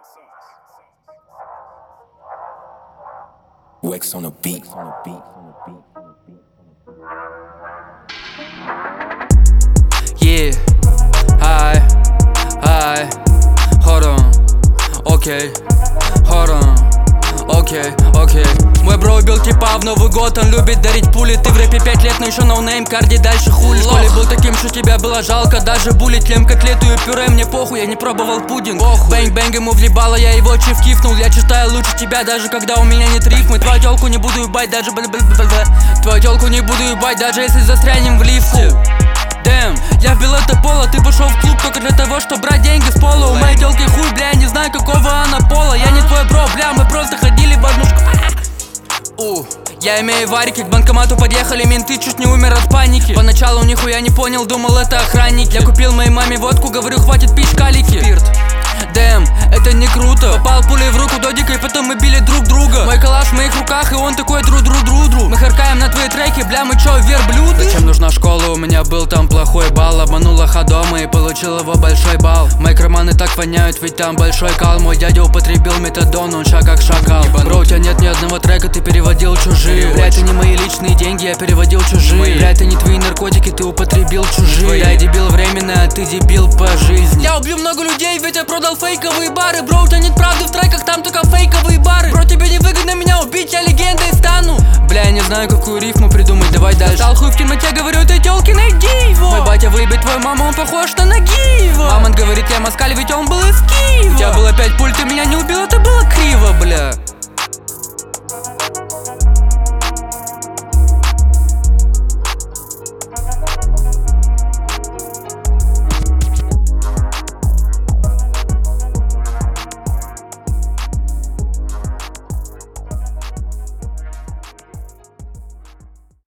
Wax on the beat. Yeah, hi, hold on, окей, hold on, окей. Мой бро убил типа в Новый год, он любит дарить пули. Ты в рэпе 5 лет, но еще ноунейм, карди дальше хули. В школе был таким, что тебя было жалко, даже булить. Лем котлету и пюре, мне похуй, я не пробовал пудинг. Бэнг-бэнг ему влибало, я его чиф кифнул. Я читаю лучше тебя, даже когда у меня нет рифмы. Твою тёлку не буду ебать, даже твою тёлку не буду ебать, даже если застрянем в лифте. Дэм, я вбил это поло, ты пошел в клуб только для того, чтобы брать деньги с пола. У моей тёлки хуй, бля, я не знаю какого она пола. Я не твой бро, бля, мы просто ходили в одну школу. Я имею варики, к банкомату подъехали менты, чуть не умер от паники. Поначалу нихуя не понял, думал это охранник. Я купил моей маме водку, говорю, хватит пить калики. Спирт. Дэм, это не круто. Попал пулей в руку додика, и потом мы били друг друга. Мой калаш в моих руках, и он такой дру. Мы харкаем на твои треки, бля, мы чё, верблюды? Зачем нужна школа? У меня был там плохой балл. Обманул лоха дома и получил его большой балл. Мои карманы так воняют, ведь там большой кал. Мой дядя употребил метадон, он шаг как шакал. Бро, у тебя нет ни одного трека, ты переводил чужие. Бля, это не мои личные деньги, я переводил чужие. Бля, это не твои наркотики, ты употребил чужие. Я дебил временно, а ты дебил по жизни. Я убью много людей, ведь я продал фейковые бары. Бро, у тебя нет правды в треках, там только фейковые бары. Бро, тебе не выгодно меня убить, я легендой стану. Бля, я не знаю, какую рифму придумать, давай дальше. Стал хуй в темноте, говорю, ты тёлки, найди его. Мой батя выебет твою маму, он похож на Нагиева. Мамонт говорит, я москаль, ведь он был из Киева. У тебя